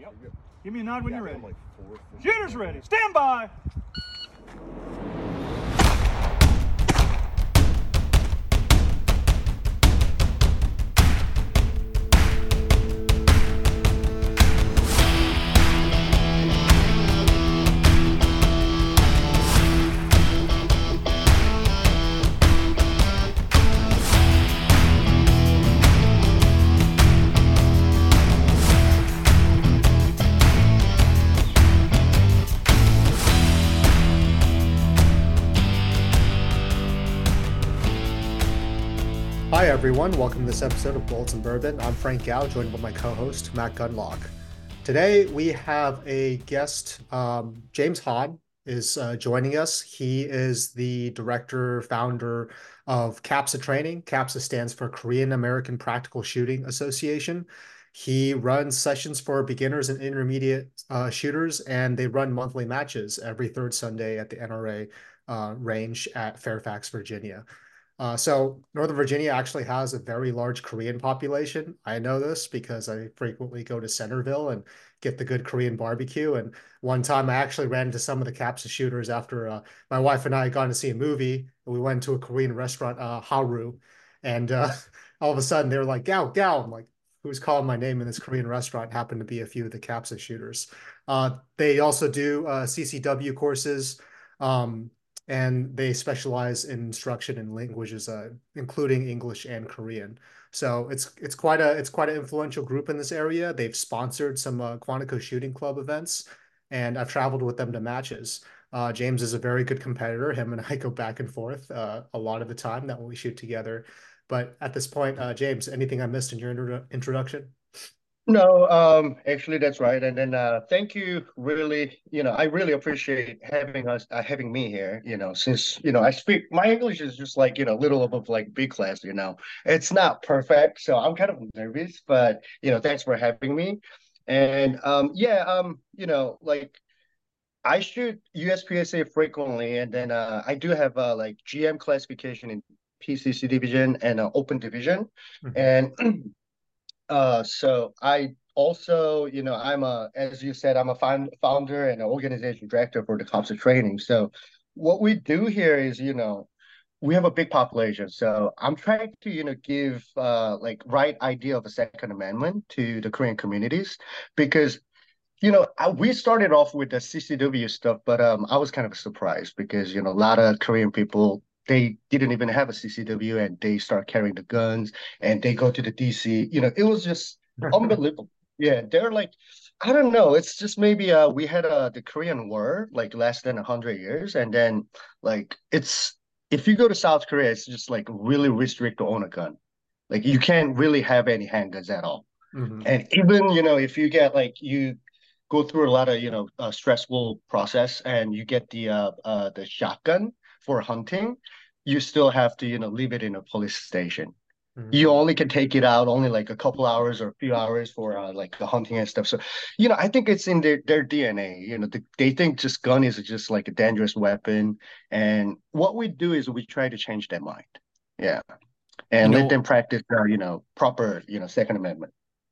Give me a nod when you're ready. Shooter's ready. Stand by. Hi everyone, welcome to this episode of Bullets and Bourbon. I'm Frank Gao, joined by my co-host Matt Gunlock. Today we have a guest, James Hahn is joining us. He is the director, founder of CAPSA Training. CAPSA stands for Korean American Practical Shooting Association. He runs sessions for beginners and intermediate shooters, and they run monthly matches every third Sunday at the NRA range at Fairfax, Virginia. So Northern Virginia actually has a very large Korean population. I know this because I frequently go to Centerville and get the good Korean barbecue. And one time I actually ran into some of the CAPSA shooters after my wife and I had gone to see a movie. And we went to a Korean restaurant, Haru. And all of a sudden they were like, Gao, Gao. I'm like, who's calling my name in this Korean restaurant? Happened to be a few of the CAPSA shooters. They also do CCW courses. And they specialize in instruction in languages, including English and Korean. So it's quite an influential group in this area. They've sponsored some Quantico Shooting Club events, and I've traveled with them to matches. James is a very good competitor. Him and I go back and forth a lot of the time that when we shoot together. But at this point, James, anything I missed in your introduction? No, actually that's right. And then thank you really, I really appreciate having me here, since, I speak my English is just like, little above like B class, It's not perfect, so I'm kind of nervous, but thanks for having me. And like I shoot USPSA frequently, and then I do have like GM classification in PCC division and open division. Mhm. And so I also, as you said, I'm a founder and an organization director for the CAPSA training. So what we do here is, we have a big population. So I'm trying to, give like right idea of the Second Amendment to the Korean communities because, we started off with the CCW stuff, but I was kind of surprised because, a lot of Korean people they didn't even have a CCW and they start carrying the guns and they go to the DC. It was just unbelievable. Yeah, they're like, I don't know. It's just maybe we had the Korean War like less than 100 years, and then like it's if you go to South Korea, it's just like really restrict to own a gun. Like you can't really have any handguns at all. Mhm. And even if you get like you go through a lot of stressful process and you get the shotgun for hunting, you still have to leave it in a police station. You Mhm. only can take it out only like a couple hours or a few hours for like the hunting and stuff. So I think it's in their DNA. They think just gun is just like a dangerous weapon, and what we do is we try to change their mind. Yeah, You and let know, them practice proper Second Amendment.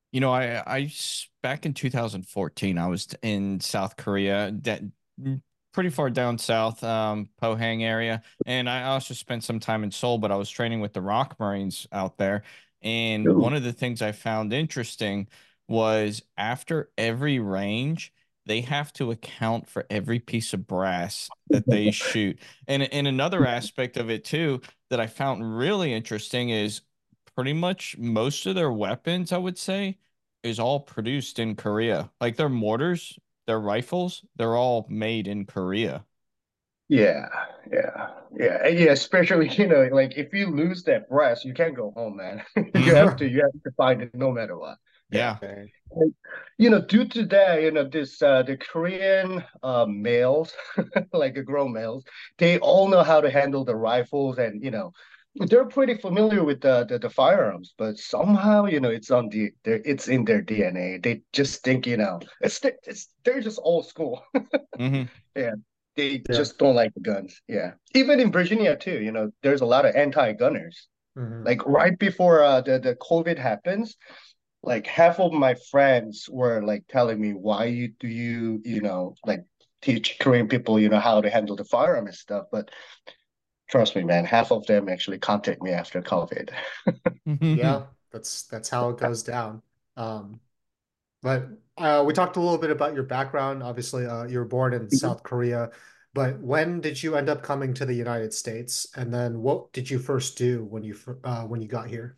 back in 2014, I was in South Korea, pretty far down south, Pohang area, and I also spent some time in Seoul. But I was training with the Rock Marines out there, and Ooh. one of the things I found interesting was after every range, they have to account for every piece of brass that they shoot. And another aspect of it too that I found really interesting is pretty much most of their weapons, I would say, is all produced in Korea. Like their mortars, their rifles, they're all made in Korea. Yeah, yeah. Especially, like if you lose that breast, you can't go home, man. You have Hmm. to, you have to find it no matter what. Yeah. Yeah. Okay. And, due to that, this the Korean males, like the grown males, they all know how to handle the rifles and they're pretty familiar with the firearms, but somehow, it's in their DNA. They just think, they're just old school. Hmm. Yeah, they Yeah. just don't like the guns. Yeah. Even in Virginia too, there's a lot of anti-gunners. Mhm. Like right before the COVID happens, like half of my friends were like telling me, why you like teach Korean people, how to handle the firearm and stuff. But trust me, man, half of them actually contact me after COVID. Yeah, that's how it goes down. Um, but we talked a little bit about your background. Obviously, you were born in South Korea, but when did you end up coming to the United States? And then what did you first do when you got here?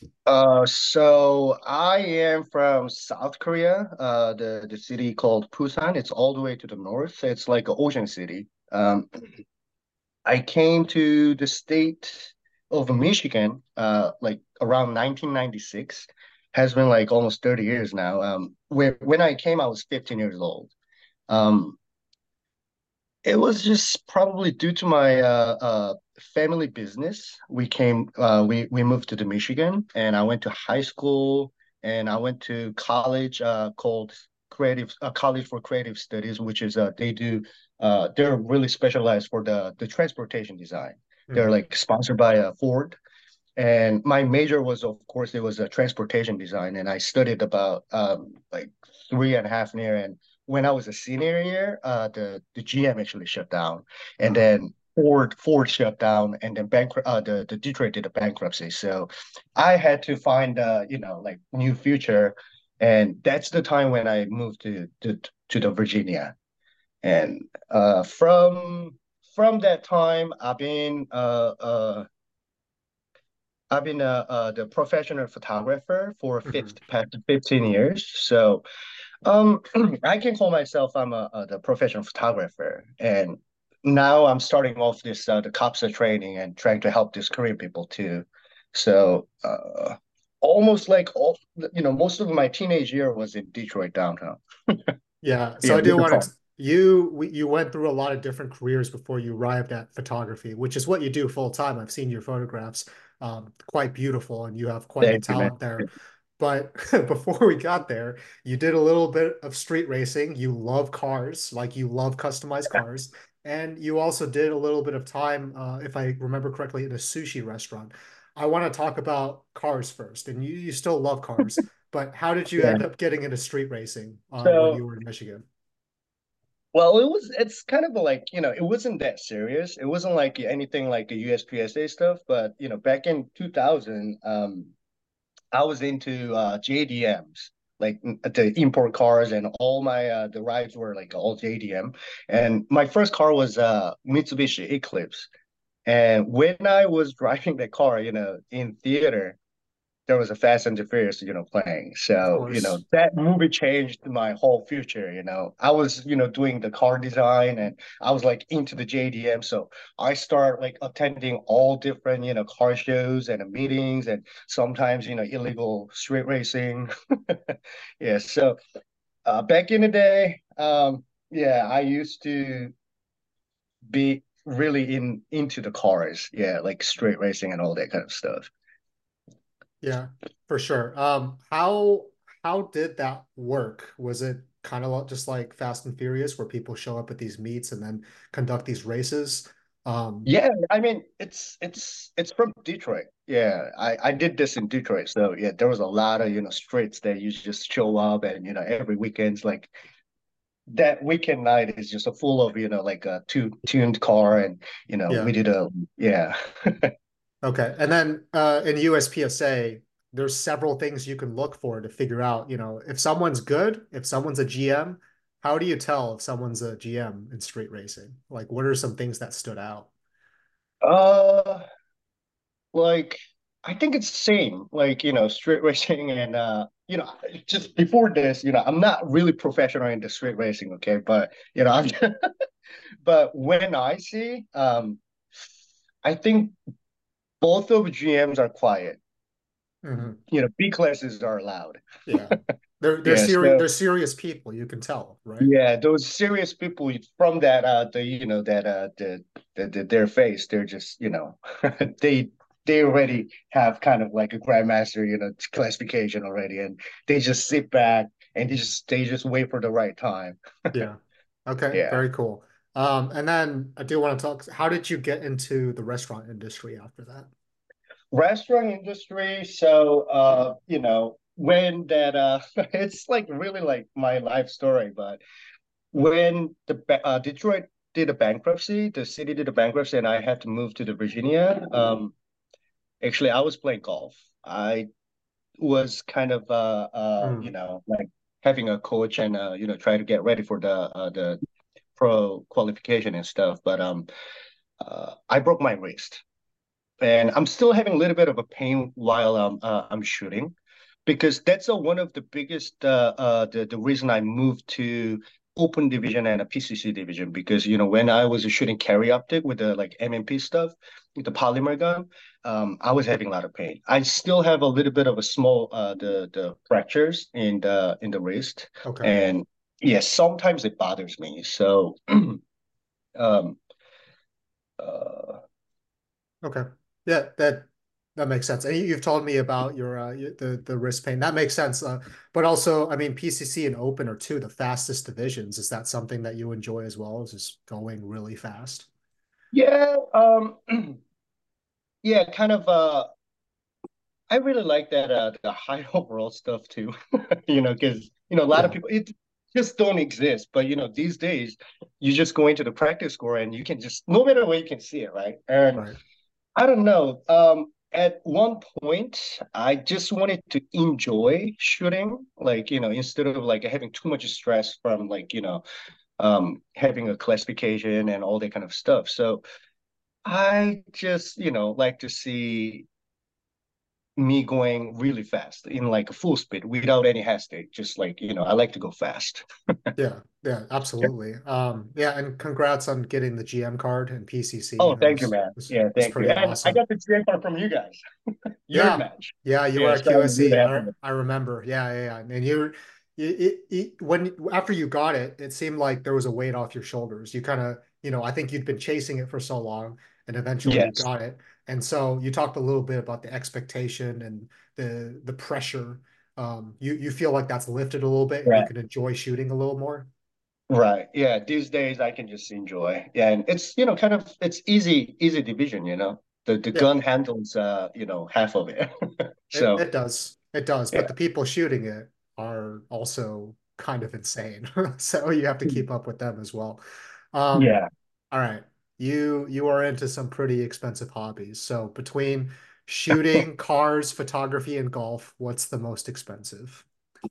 So I am from South Korea, the city called Busan. It's all the way to the north. It's like an ocean city. I came to the state of Michigan, like around 1996. Has been like almost 30 years now. When I came, I was 15 years old. Um, it was just probably due to my family business. We moved to the Michigan, and I went to high school, and I went to college called College for Creative Studies, which is they're really specialized for the transportation design. They're Mhm. like sponsored by Ford, and my major was, of course, it was a transportation design, and I studied about like 3.5 year. And when I was a senior year, the GM actually shut down, and Uh-huh. then Ford shut down, and then bankrupt the Detroit did a bankruptcy. So I had to find like new future, and that's the time when I moved to the Virginia, and from that time I've been the professional photographer for Mhm. past 15 years. So I can call myself the professional photographer. And now I'm starting off this the COPSA training and trying to help these Korean people too. So almost like most of my teenage year was in Detroit downtown. Yeah, so Yeah, I with do the want car. to you went through a lot of different careers before you arrived at photography, which is what you do full time. I've seen your photographs, quite beautiful, and you have quite the Thank you, man. talent there. But before we got there, you did a little bit of street racing. You love cars, like you love customized cars, and you also did a little bit of time, if I remember correctly, in a sushi restaurant. I want to talk about cars first, and you still love cars. But how did you Yeah. end up getting into street racing when So you were in Michigan? well, it's kind of like, it wasn't that serious. It wasn't like anything like the USPSA stuff, but back in 2000, I was into JDMs, like the import cars, and all my the rides were like all JDM. And my first car was Mitsubishi Eclipse. And when I was driving the car, in theater, there was a Fast and the Furious, playing. Of So, course. that movie changed my whole future. I was, doing the car design, and I was like into the JDM. So I start like attending all different, car shows and meetings, and sometimes, illegal street racing. Yeah. So back in the day, yeah, I used to be really into the cars. Yeah, like street racing and all that kind of stuff. Yeah, for sure. How did that work? Was it kind of just like Fast and Furious, where people show up at these meets and then conduct these races? Um, Yeah, I mean it's from Detroit. Yeah, I did this in Detroit. So yeah, there was a lot of, streets that you just show up, and every weekend's like that weekend night is just a full of, like a tuned car, and we yeah. did a yeah. Okay. And then in USPSA, there's several things you can look for to figure out, if someone's good, if someone's a GM, how do you tell if someone's a GM in street racing? Like, what are some things that stood out? Uh like I think it's the same, like, street racing, and just before this, I'm not really professional in the street racing, okay? But I'm but when I see I think both of GMs are quiet. Mhm. B classes are allowed. Yeah. They're Yeah, serious so they're serious people, you can tell, right? yeah, those serious people from that their face, they're just, they they already have kind of like a grandmaster, classification already, and they just sit back and they just wait for the right time. Yeah. Okay, Yeah. very cool. And then I do want to talk, how did you get into the restaurant industry after that? Restaurant industry, so when that it's like really like my life story, but when Detroit did a bankruptcy, the city did a bankruptcy, and I had to move to the Virginia. Actually, I was playing golf. I was kind of Mm, like having a coach and try to get ready for the pro qualification and stuff. But I broke my wrist, and I'm still having a little bit of a pain while I'm shooting, because that's one of the biggest the reason I moved to open division and a PCC division, because when I was shooting carry optic with the like MMP stuff with the polymer gun, I was having a lot of pain. I still have a little bit of a small the fractures in the wrist, okay. and yes, sometimes it bothers me. So um uh Okay. Yeah, that makes sense. And you've told me about the wrist pain. That makes sense. But also, I mean, PCC and Open are two of the fastest divisions. Is that something that you enjoy as well? Is just going really fast? yeah, yeah, kind of I really like that the high overall stuff too. Because a lot of Yeah, people it just don't exist. But these days you just go into the practice score and you can just no matter where you can see it, right? And right. I don't know. At one point, I just wanted to enjoy shooting, like instead of like having too much stress from like having a classification and all that kind of stuff. So I just like to see me going really fast in like a full speed without any hesitate. Just like, I like to go fast. Yeah, yeah, absolutely. Yeah, and congrats on getting the GM card and PCC. Oh, That thank you, was man. was, Yeah, was thank you. pretty And I awesome. got the GM card from you guys. Your Yeah, match. yeah, you were Yeah, at so I'm really QSE. happy I with I remember. Yeah, yeah, yeah. And when after you got it, it seemed like there was a weight off your shoulders. You kind of, I think you'd been chasing it for so long, and it. eventually you Yes. got it. And so you talked a little bit about the expectation and the pressure. You feel like that's lifted a little bit, and you Right. can enjoy shooting a little more. Right. Yeah. These days I can just enjoy. Yeah, and it's, kind of it's easy division. The Yeah, gun handles half of it. it So it does. It does. But yeah. the people shooting it are also kind of insane. So you have to keep up with them as well. Um, Yeah. all right. You are into some pretty expensive hobbies. So between shooting, cars, photography, and golf, what's the most expensive?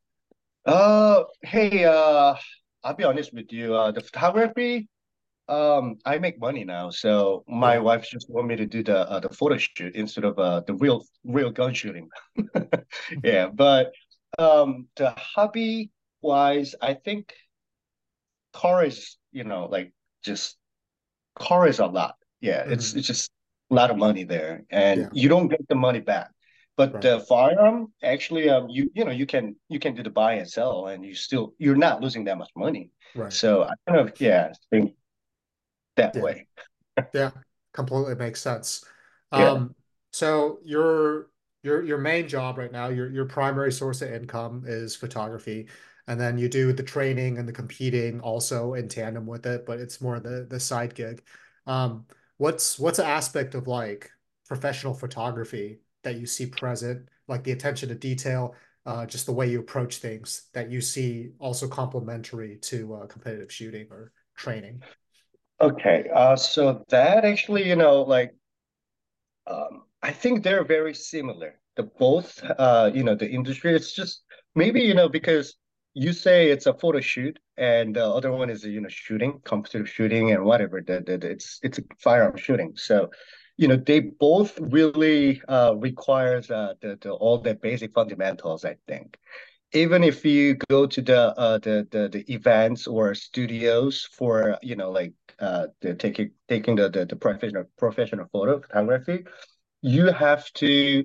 Hey, I'll be honest with you. The photography, I make money now, so my Yeah. wife just want me to do the photo shoot instead of the real gun shooting. Yeah, but the hobby wise, I think car is, like just car is a lot. Yeah, it's Mhm. it's just a lot of money there, and Yeah. you don't get the money back. But Right. the firearm, actually, you can do the buy and sell, and you're not losing that much money. Right. So I kind of think that Yeah. way. Yeah, completely makes sense. Yeah. So your main job right now, your primary source of income is photography, and then you do the training and the competing also in tandem with it, but it's more the side gig. Um, what's an aspect of like professional photography that you see present, like the attention to detail, just the way you approach things that you see also complementary to competitive shooting or training? Okay. So that actually, like, I think they're very similar. The both, the industry. It's just maybe, because you say it's a photo shoot, and the other one is, shooting, competitive shooting, and whatever. It's a firearm shooting. So, they both really requires the all the basic fundamentals, I think. Even if you go to the events or studios for like the taking the professional photo photography, you have to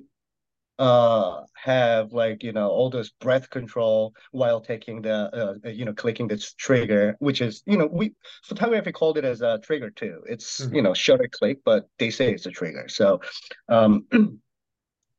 have like all those breath control while taking the clicking this trigger, which is we photography called it as a trigger too. It's Mhm. shutter click, but they say it's a trigger. So um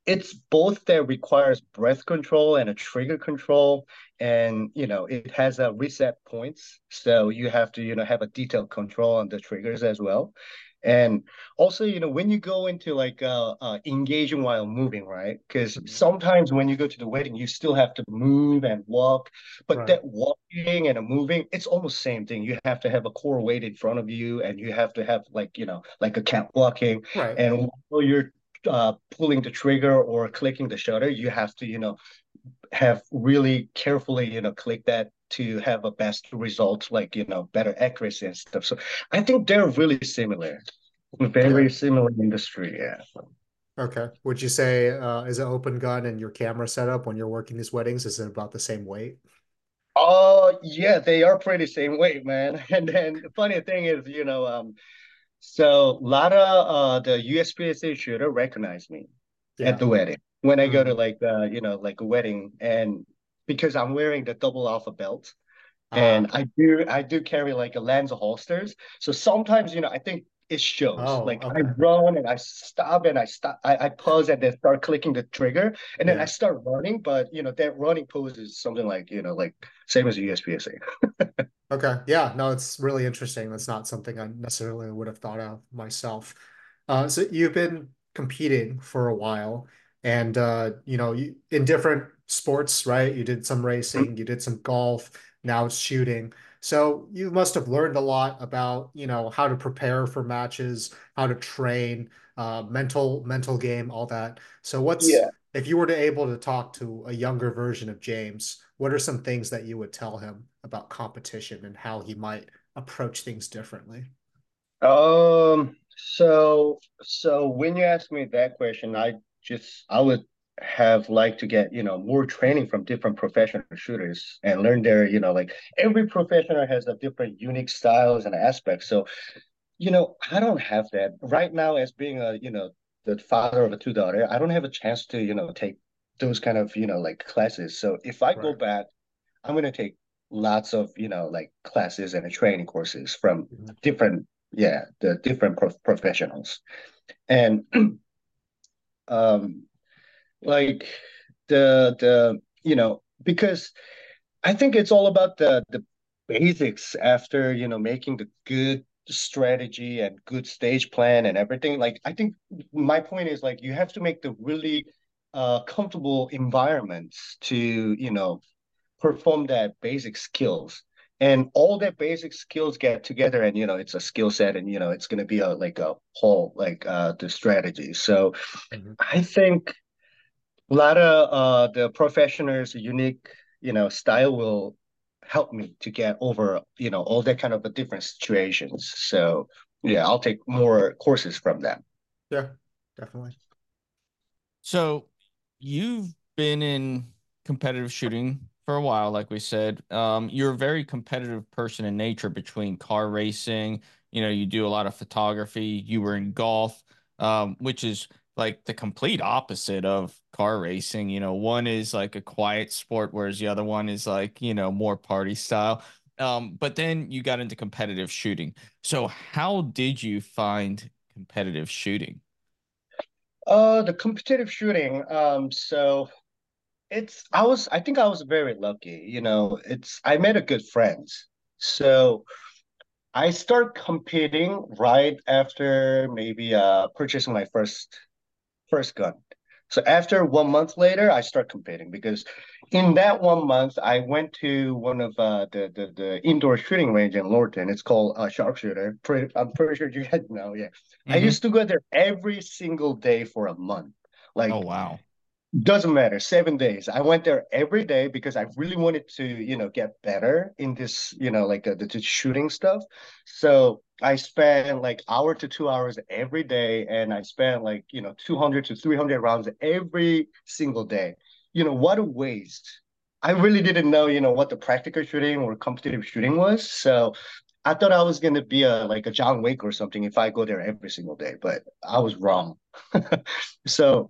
it's both that requires breath control and a trigger control, and it has a reset points, so you have to have a detailed control on the triggers as well. And also, when you go into like engaging while moving, right? Because Mhm. sometimes when you go to the wedding, you still have to move and walk, but Right. that walking and a moving, it's almost same thing. You have to have a core weight in front of you, and you have to have like like a cat walking, Right. and while you're pulling the trigger or clicking the shutter, you have to, have really carefully, click that to have a best result, like, better accuracy and stuff. So I think they're really similar, Yeah. very similar industry. Yeah. Okay. Would you say is an open gun and your camera setup when you're working these weddings, is it about the same weight? Oh, yeah, they are pretty same weight, man. And then the funny thing is, so a lot of the USPSA shooter recognize me at Yeah. the wedding when I go to Mm. like like a wedding, and because I'm wearing the double alpha belt, and Ah. I do carry like a Lanza holsters. So sometimes, I think it shows. Oh, Like I okay. run and I stop and I pause and then start clicking the trigger, and then I Yeah. start running. But that running pose is something like like same as a USPSA. Okay. Yeah. No, it's really interesting. That's not something I necessarily would have thought of myself. So you've been competing for a while, and in different sports, right? You did some racing, you did some golf, now it's shooting. So you must have learned a lot about, how to prepare for matches, how to train, mental game, all that. So Yeah. if you were to able to talk to a younger version of James, what are some things that you would tell him about competition and how he might approach things differently? So when you ask me that question, I would have liked to get, more training from different professional shooters and learn their, like every professional has a different unique styles and aspects. So, I don't have that right now as being the father of a two daughter. I don't have a chance to, take those kind of, like classes. So if I go Right. back, I'm going to take lots of, like classes and training courses from Mhm. different, yeah, the different professionals. And um, like because I think it's all about the basics after, making the good strategy and good stage plan and everything. Like I think my point is like you have to make the really comfortable environments to, perform that basic skills, and all that basic skills get together, and it's a skill set, and it's going to be a like a whole like the strategy. So Mhm. I think a lot of the professionals unique style will help me to get over all that kind of different situations. So yeah, I'll take more courses from them. Yeah, definitely. So you've been in competitive shooting for a while, like we said. You're a very competitive person in nature between car racing, you do a lot of photography, you were in golf, which is like the complete opposite of car racing. One is like a quiet sport, whereas the other one is like, more party style. But then you got into competitive shooting. So how did you find competitive shooting? The competitive shooting, so I think I was very lucky, I met a good friends. So I start competing right after maybe purchasing my first gun. So after 1 month later, I start competing because in that 1 month, I went to one of the indoor shooting range in Lorton. It's called Sharpshooter. I'm pretty sure you guys know. Yeah, I Hmm. used to go there every single day for a month. Oh, Like wow. doesn't matter, 7 days. I went there every day because I really wanted to, get better in this, like the shooting stuff. So I spent like hour to 2 hours every day, and I spent like, 200 to 300 rounds every single day. What a waste. I really didn't know, what the practical shooting or competitive shooting was. So I thought I was gonna be like a John Wick or something if I go there every single day, but I was wrong. So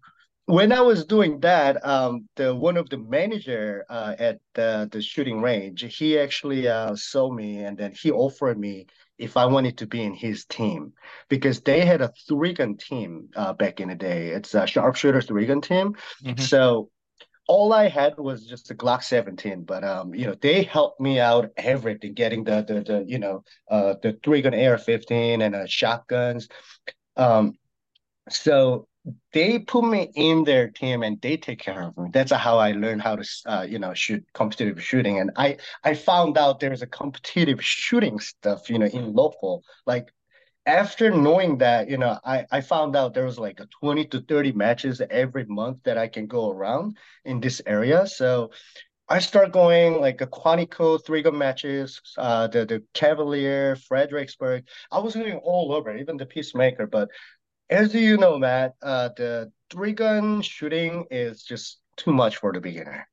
when I was doing that, the one of the manager at the shooting range, he actually saw me and then he offered me if I wanted to be in his team because they had a three-gun team back in the day. It's a sharpshooter three-gun team. Hmm. So all I had was just a Glock 17, but they helped me out everything, getting the three-gun AR-15 and shotguns. Um, so they put me in their team and they take care of me. That's how I learned how to, shoot competitive shooting. And I found out there's a competitive shooting stuff, in local. Like after knowing that, I found out there was like a 20 to 30 matches every month that I can go around in this area. So I start going like a Quantico three-gun matches, the Cavalier, Fredericksburg. I was going all over, even the Peacemaker, but as you know, Matt, the three-gun shooting is just too much for the beginner.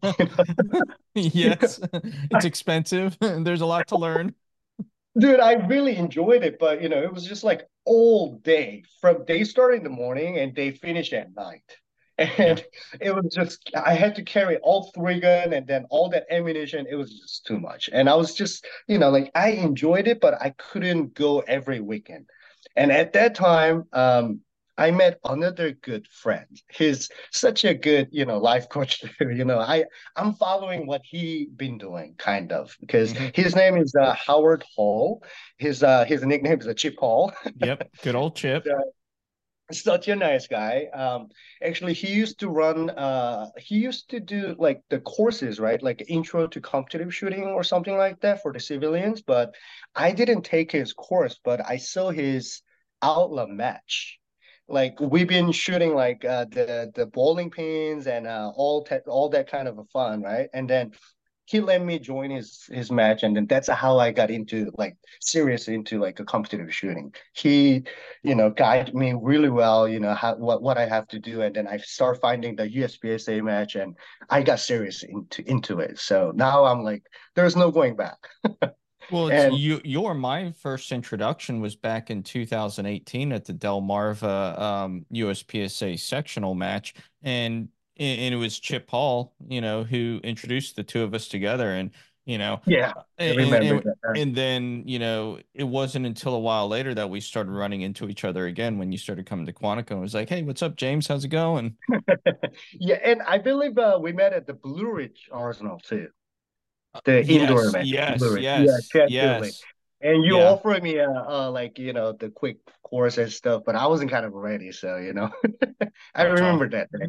Yes, it's expensive. There's a lot to learn. Dude, I really enjoyed it, but it was just like all day. From they start in the morning and they finish at night. Yeah. And it was just I had to carry all three gun and then all that ammunition. It was just too much. And I was just, like I enjoyed it, but I couldn't go every weekend. And at that time, I met another good friend. He's such a good, life coach. I'm following what he been doing, kind of, because Hmm. his name is Howard Hall. His nickname is Chip Hall. Yep. Good old Chip. Such a nice guy. Actually, he used to do like the courses, right? Like intro to competitive shooting or something like that for the civilians. But I didn't take his course, but I saw his outlet match. Like we've been shooting like the bowling pins and all that kind of a fun, right? And then he let me join his match, and then that's how I got into like serious into like a competitive shooting. He, guided me really well, how what I have to do, and then I start finding the USPSA match, and I got serious into it. So now I'm like, there's no going back. Well, it's And my first introduction was back in 2018 at the Delmarva USPSA sectional match, and it was Chip Hall, who introduced the two of us together, and you know, yeah, I and remember and, that. and then it wasn't until a while later that we started running into each other again when you started coming to Quantico. It was like, hey, what's up, James? How's it going? Yeah, and I believe we met at the Blue Ridge Arsenal too, the indoor Yes, match. Blue yes, Ridge. Yeah, yes, Chad Dooley. yes, And you yeah. offered me like the quick course and stuff, but I wasn't kind of ready, so I Oh, it's all. remember that day.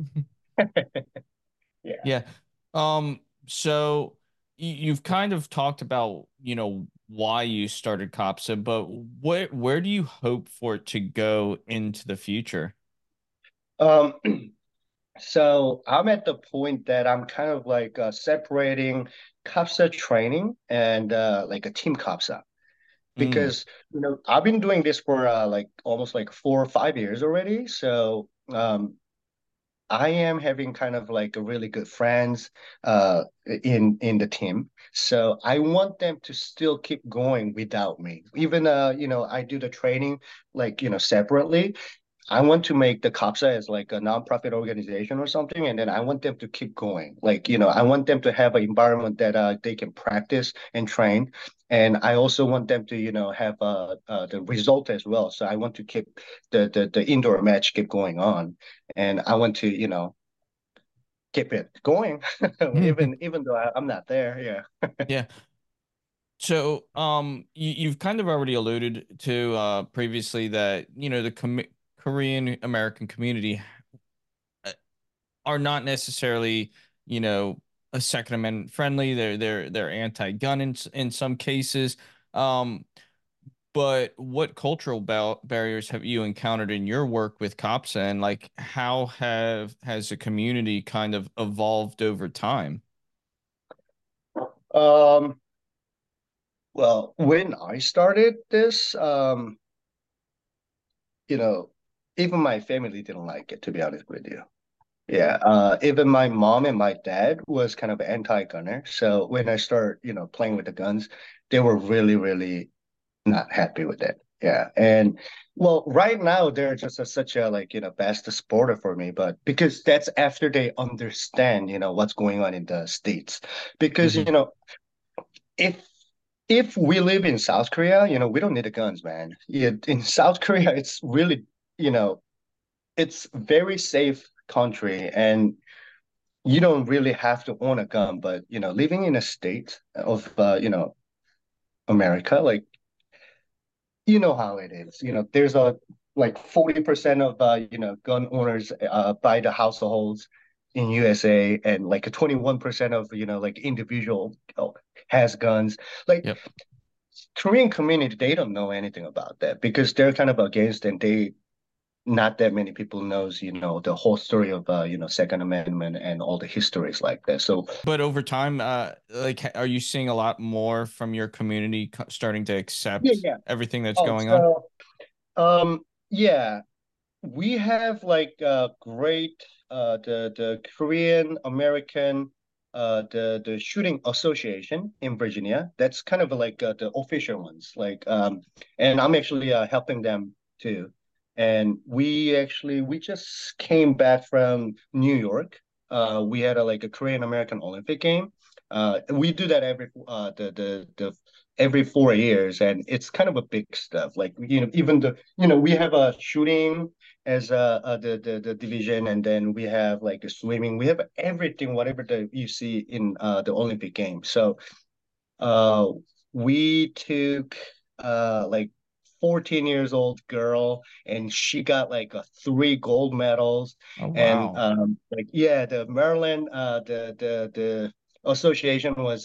Yeah. Yeah. So you've kind of talked about, why you started COPSA, but where do you hope for it to go into the future? Um, so I'm at the point that I'm kind of like separating CAPSA training and like a team CAPSA Mm, because I've been doing this for like almost like 4 or 5 years already. So I am having kind of like a really good friends in the team. So I want them to still keep going without me. Even I do the training like separately. I want to make the COPSA as like a nonprofit organization or something, and then I want them to keep going. Like, I want them to have an environment that they can practice and train. And I also want them to, have the result as well. So I want to keep the indoor match keep going on, and I want to, keep it going, even though I'm not there. Yeah. yeah. So, you've kind of already alluded to previously that, the Korean American community uh, are not necessarily, you know, a Second Amendment friendly. They're anti-gun in some cases. Um, but what cultural barriers have you encountered in your work with COPSA, and like how has the community kind of evolved over time? Um, well, when I started this, you know, even my family didn't like it, to be honest with you. Yeah, even my mom and my dad was kind of anti-gunner. So when I start, playing with the guns, they were really, really not happy with it. Yeah, and well, right now they're just such a like best supporter for me, but because that's after they understand what's going on in the States. Because Hmm. if if we live in South Korea, we don't need the guns, man. Yeah, in South Korea, it's really you know it's very safe country, and you don't really have to own a gun. But living in a state of America, like you know how it is. There's a like 40% of gun owners by the households in USA, and like a 21% of like individual has guns. Like Yep. Korean community, they don't know anything about that because they're kind of against, and they not that many people knows the whole story of Second Amendment and all the histories like that. So But over time, like, are you seeing a lot more from your community starting to yeah, accept yeah. everything that's Oh, going on? so yeah, we have like great the Korean American the shooting association in Virginia. That's kind of like the official ones. Like and I'm actually helping them too. And we just came back from New York. We had like a Korean American Olympic game. We do that every the every 4 years, and it's kind of a big stuff. Like even the we have a shooting as the division, and then we have like a swimming. We have everything, whatever you see in the Olympic Games. So uh, we took like 14 years old girl, and she got like three gold medals. Oh, And wow. like yeah, the Maryland the association was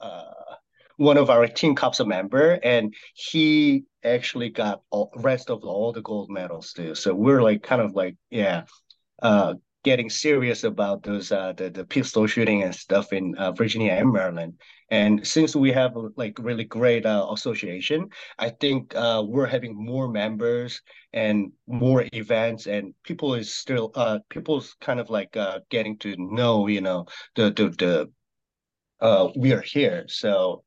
one of our team COPSA member, and he actually got all rest of all the gold medals too. So we're like kind of like yeah, uh, getting serious about those the pistol shooting and stuff in Virginia and Maryland. And since we have like really great association, I think we're having more members and more events, and people's kind of like getting to know the we are here. So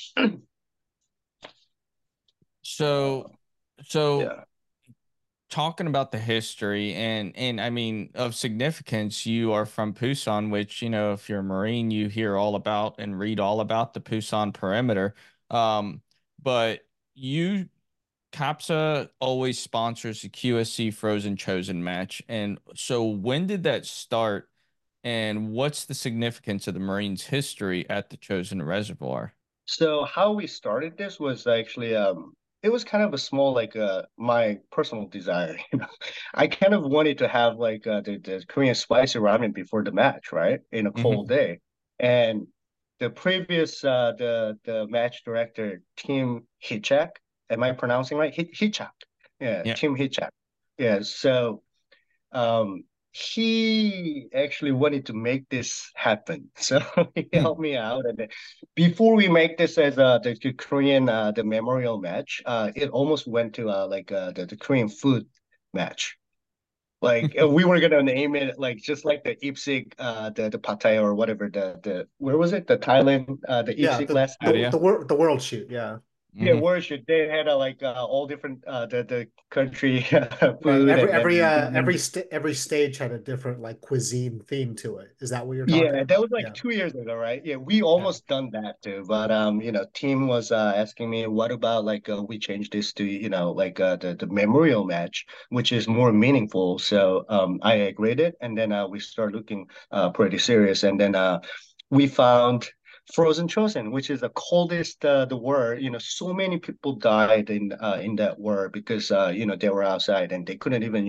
uh, So, so yeah. talking about the history and I mean of significance, you are from Pusan, which, if you're a Marine, you hear all about and read all about the Pusan perimeter. But you CAPSA always sponsors the QSC Frozen Chosen match. And so when did that start? And what's the significance of the Marines' history at the Chosen Reservoir? So how we started this was actually it was kind of a small like my personal desire, I kind of wanted to have like the Korean spicy ramen before the match, right? In a cold Hmm. day. And the previous the match director, Tim Hichak, am I pronouncing right? Hichak. Yeah, Yeah. Tim Hichak. Yeah, so um, he actually wanted to make this happen. So he helped me out. And then before we make this as the Korean the memorial match, it almost went to like the Korean food match. Like we were gonna name it like just like the Ipsy the pad thai or whatever the where was it, the Thailand the Yeah, Ipsy last the time. Yeah. the world shoot. Yeah, Yeah, Hmm. worship. They had like all different the country right. food, and then we named it. Every stage had a different like cuisine theme to it. Is that what you're talking Yeah, that about? was like Yeah, 2 years ago, right? Yeah, we yeah. almost done that too, but team was asking me, what about like we change this to like the memorial match, which is more meaningful. So I agreed it, and then we start looking pretty serious, and then we found Frozen Chosen, which is the coldest the war. So many people died in that war because they were outside and they couldn't even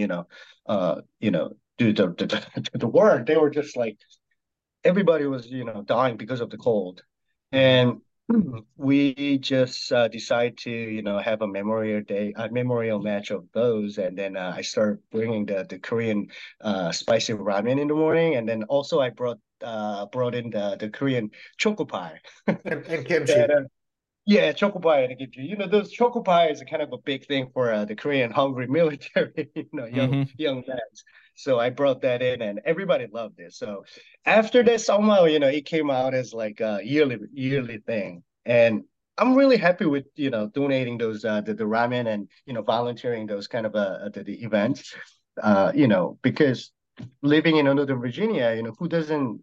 do the war. They were just like everybody was dying because of the cold, Mhm. and we just decide to have a memorial match of those, and then I start bringing the Korean spicy ramen in the morning, and then also I brought in the Korean choco pie And that kimchi. yeah, choco pie and kimchi. Those choco pie is kind of a big thing for the Korean hungry military, Hmm. young lads. So I brought that in, and everybody loved it. So after that, somehow, it came out as like a yearly thing. And I'm really happy with donating those the ramen and volunteering those kind of the events, because living in Northern Virginia, who doesn't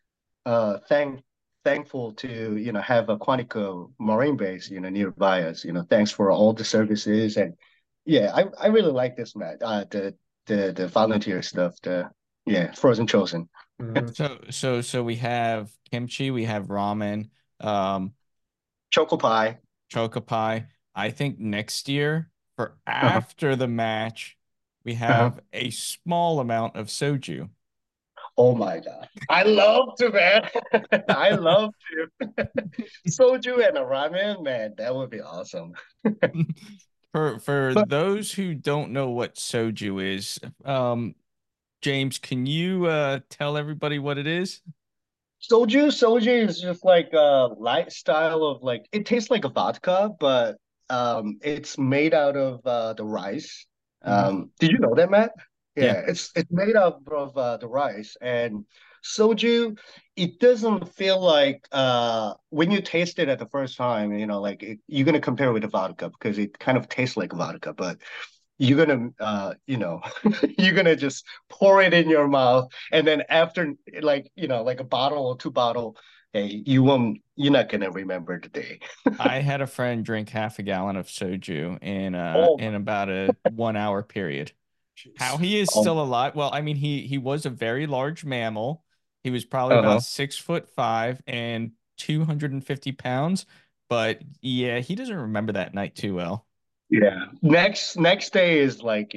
thankful to have a Quantico Marine base nearby us. Thanks for all the services. And yeah, I really like this, Matt. The volunteer stuff. The Yeah, Frozen Chosen. Mhm. So we have kimchi, we have ramen, um, Choco pie. choco pie. I think next year for Uh-huh. after the match, we Uh-huh. have a small amount of soju. Oh my God. I love to, man. I love to. Soju and a ramen, man, that would be awesome. For But those who don't know what soju is, James, can you tell everybody what it is? soju is just like a light style of like it tastes like a vodka, but it's made out of the rice. Mhm. Did you know that, Matt? Yeah. Yeah, it's made out of the rice and soju. It doesn't feel like when you taste it at the first time, like you're gonna compare it with the vodka because it kind of tastes like vodka, but you're gonna you're gonna just pour it in your mouth and then after like like a bottle or two bottle, hey, you're not gonna remember the day. I had a friend drink half a gallon of soju Oh in about a 1 hour period. How Jeez. he is oh still alive? Well, I mean, he was a very large mammal. He was probably uh-huh. about 6'5" and 250 pounds. But yeah, he doesn't remember that night too well. Yeah, next day is like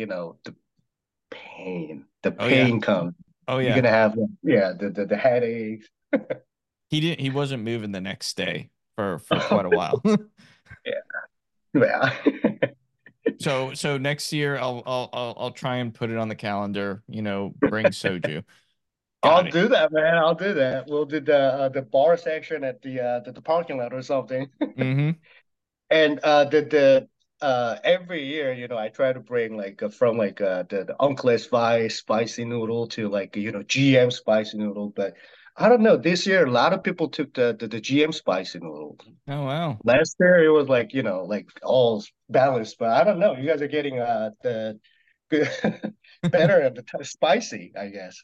the Oh yeah. pain comes. Oh You're yeah. gonna have the headaches. He wasn't moving the next day for quite a while. Yeah, yeah. So next year I'll try and put it on the calendar, bring soju. I'll Got it. do that, man. I'll do that. We'll do the bar section at the parking lot or something. Mm-hmm. And the every year, I try to bring like from like the Uncle Spice spicy noodle to like GM spicy noodle. But I don't know. This year, a lot of people took the GM spicy noodle. Oh wow. Last year, it was like like all balanced. But I don't know. You guys are getting the good, better at the spicy, I guess.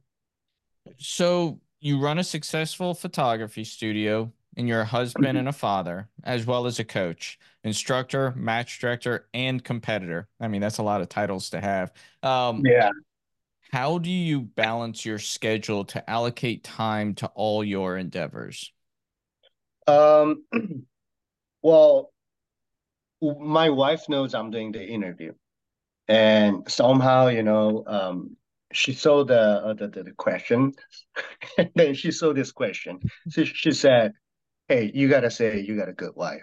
So you run a successful photography studio, and you're a husband and a father, as well as a coach, instructor, match director, and competitor. I mean, that's a lot of titles to have. Yeah. How do you balance your schedule to allocate time to all your endeavors? Um. Well, my wife knows I'm doing the interview. And somehow, she saw the question, and then she saw this question. So she said, "Hey, you gotta say you got a good wife."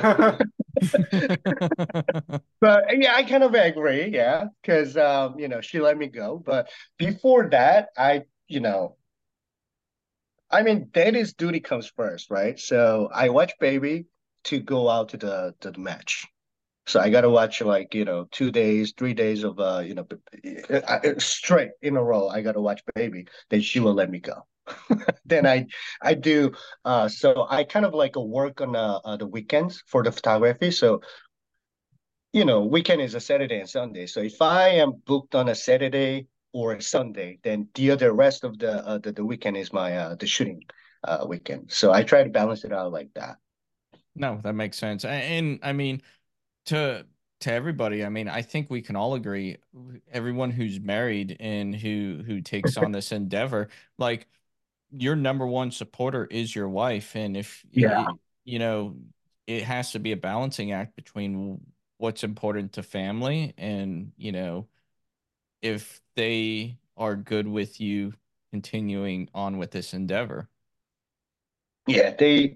But yeah, I kind of agree, yeah, because she let me go. But before that, I mean, daddy's duty comes first, right? So I watch baby to go out to the match. So I got to watch like, 2 days, 3 days of, straight in a row. I got to watch baby. Then she will let me go. Then I do. So I kind of like work on the weekends for the photography. So, weekend is a Saturday and Sunday. So if I am booked on a Saturday or a Sunday, then the other rest of the weekend is my the shooting weekend. So I try to balance it out like that. No, that makes sense. And I mean, to to everybody, I mean, I think we can all agree, everyone who's married and who takes on this endeavor, like your number one supporter is your wife, and if Yeah. you know, it has to be a balancing act between what's important to family and, if they are good with you continuing on with this endeavor. Yeah,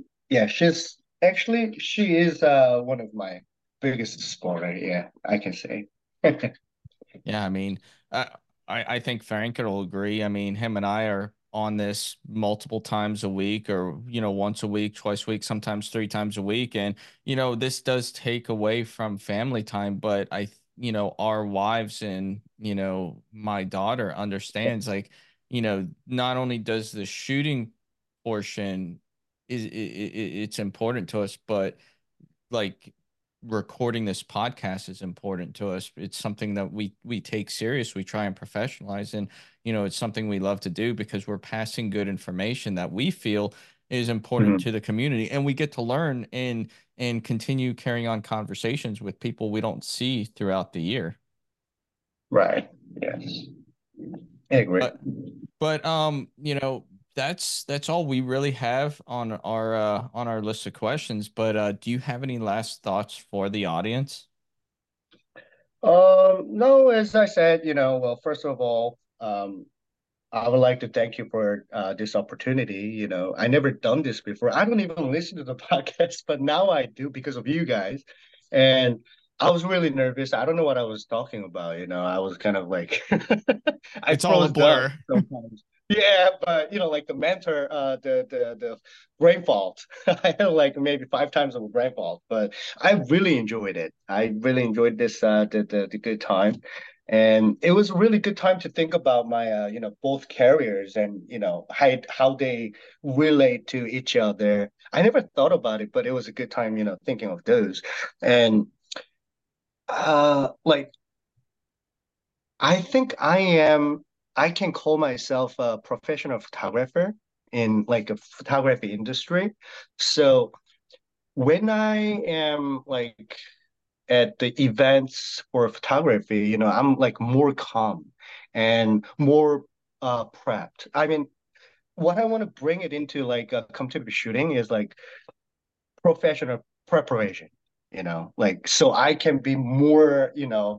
she is one of my biggest supporter, yeah, I can say. Yeah, I mean, uh, I think Frank will agree. I mean, him and I are on this multiple times a week, or once a week, twice a week, sometimes three times a week, and this does take away from family time. But our wives and my daughter understands, like, not only does the shooting portion it's important to us, but like recording this podcast is important to us. It's something that we take serious. We try and professionalize, and it's something we love to do because we're passing good information that we feel is important Mhm. to the community, and we get to learn and continue carrying on conversations with people we don't see throughout the year. Right. Yes. I agree. But that's all we really have on our list of questions. But do you have any last thoughts for the audience? No, as I said, well, first of all, I would like to thank you for this opportunity. I never done this before. I don't even listen to the podcast, but now I do because of you guys. And I was really nervous. I don't know what I was talking about. I was kind of like I It's all a froze up blur. sometimes. Yeah, but like the mentor, the brain fault. I had like maybe 5 times of a brain fault, but I really enjoyed it. I really enjoyed this the good time. And it was a really good time to think about my both carriers and how they relate to each other. I never thought about it, but it was a good time thinking of those. And like I think I can call myself a professional photographer in like a photography industry. So when I am like at the events for photography, I'm like more calm and more prepped. I mean, what I want to bring it into like competitive shooting is like professional preparation, like so I can be more,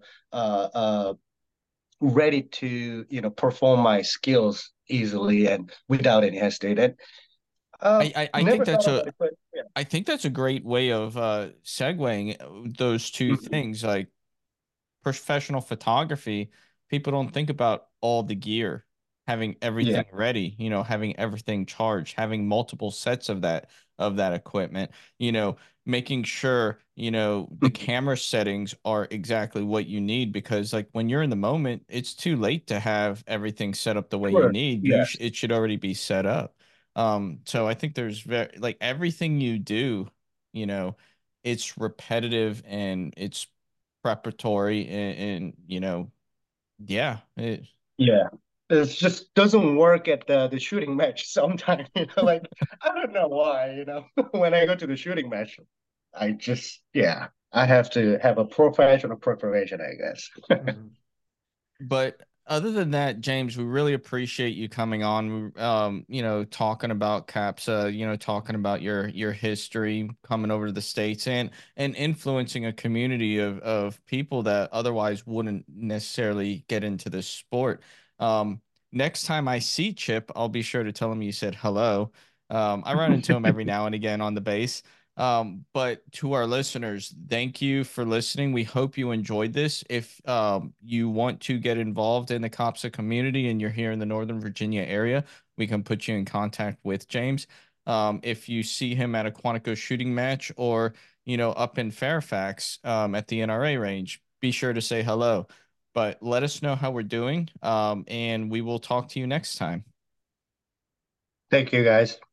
ready to, perform my skills easily and without any hesitation. I think Never that's thought a about it, but yeah. I think that's a great way of segueing those two Mhm. things. Like professional photography, people don't think about all the gear, having Yeah. everything ready, having everything charged, having multiple sets of that equipment, making sure, the Mhm. camera settings are exactly what you need because like when you're in the moment, it's too late to have everything set up the way you Sure. need. Yes. It should already be set up. So I think there's very like everything you do, you know, it's repetitive and it's preparatory and yeah Yeah. It just doesn't work at the shooting match sometimes, like I don't know why, when I go to the shooting match, yeah, I have to have a professional preparation, I guess. Mhm. but other than that, James, we really appreciate you coming on, talking about CAPSA, talking about your history coming over to the States and influencing a community of people that otherwise wouldn't necessarily get into this sport. Next time I see Chip, I'll be sure to tell him you said hello. I run into him every now and again on the base. But to our listeners, thank you for listening. We hope you enjoyed this. If you want to get involved in the COPSA community and you're here in the Northern Virginia area, we can put you in contact with James. If you see him at a Quantico shooting match or, up in Fairfax at the NRA range, be sure to say hello. But let us know how we're doing, and we will talk to you next time. Thank you, guys.